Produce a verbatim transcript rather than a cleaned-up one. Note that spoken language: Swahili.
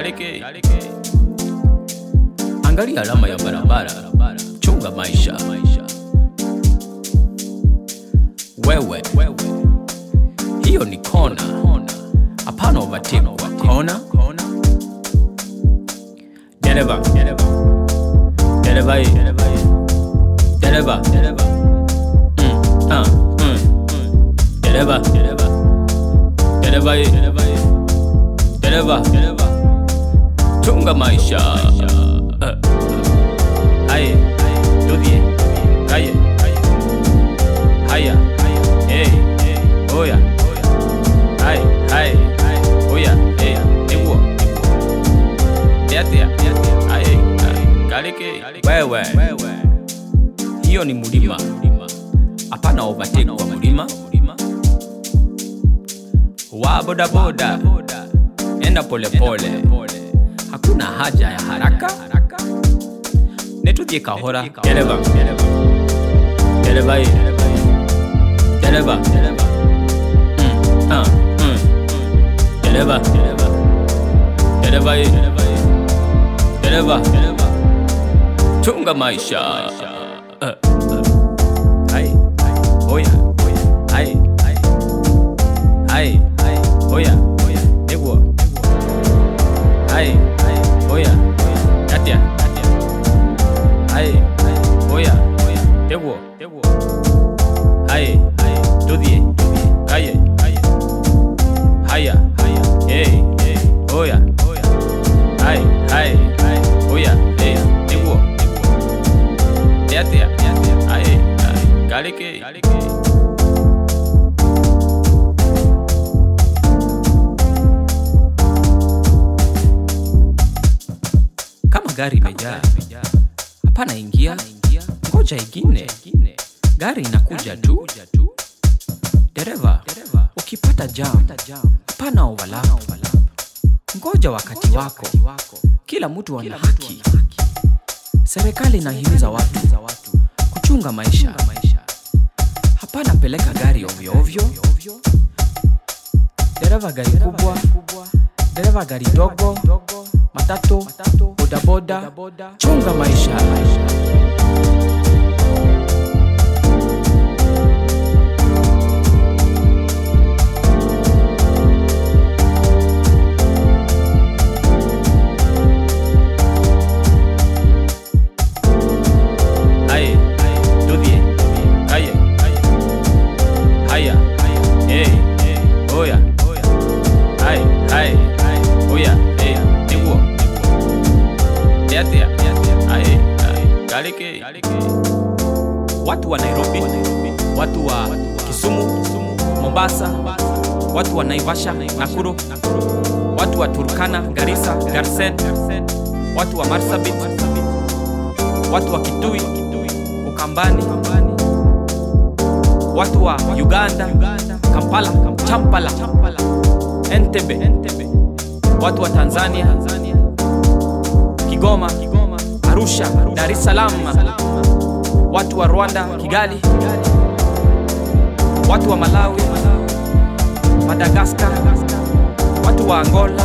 Galike. Angalia alama ya barabara, chunga maisha. Wewe, hiyo ni kona, hapana overtake kwa kona. Dereva, dereva, dereva, dereva, dereva, mm, ah, mm, dereva, dereva, dereva, dereva, dereva, chunga maisha. Aye, tudie, aye, haya, hey, oya, aye, aye, oya, hey, ewo, yatia, aye, galike. Wewe, hiyo ni mulima, hapana overtake kwa mulima. Wa boda boda, enda pole pole, hakuna haja ya haraka. Netudie kahora. Dereva, dereva, dereva, mm, ah, mm, dereva, dereva, dereva, dereva, dereva, chunga maisha. Hai, oya, hai, hai, oya, ewo, hai, oya, yatia, hai, oya, ewo, hai, tudie, aye, haya, hey, oya, hai, hai, oya, hey, ewo, yatia, aye, galike. Kama gari imejaa, hapana ingia, ngoja ingine. Gari inakuja tu. Dereva, ukipata jam, hapana overlap. Ngoja wakati wako. Kila mtu ana haki. Serikali inahimiza watu kuchunga maisha. Hapana peleka gari ovyo ovyo. Dereva gari kubwa, dereva gari dogo, matatu, boda boda, chunga maisha. Aye, tudie, aye, haya, hey, oya, aye, aye, oya, hey, ewo, yatia, aye, galike. Watu wa Nairobi, watu wa Kisumu, Mombasa, watu wa Naivasha, Nakuru, watu wa Turkana, Garissa, Garsen, watu wa Marsabit, watu wa Kitui, Ukambani, watu wa Uganda, Kampala, Champala, Entebbe, watu wa Tanzania, Kigoma, Arusha, Dar es Salaam, watu wa Rwanda, Kigali, watu wa Malawi, Madagascar, watu wa Angola,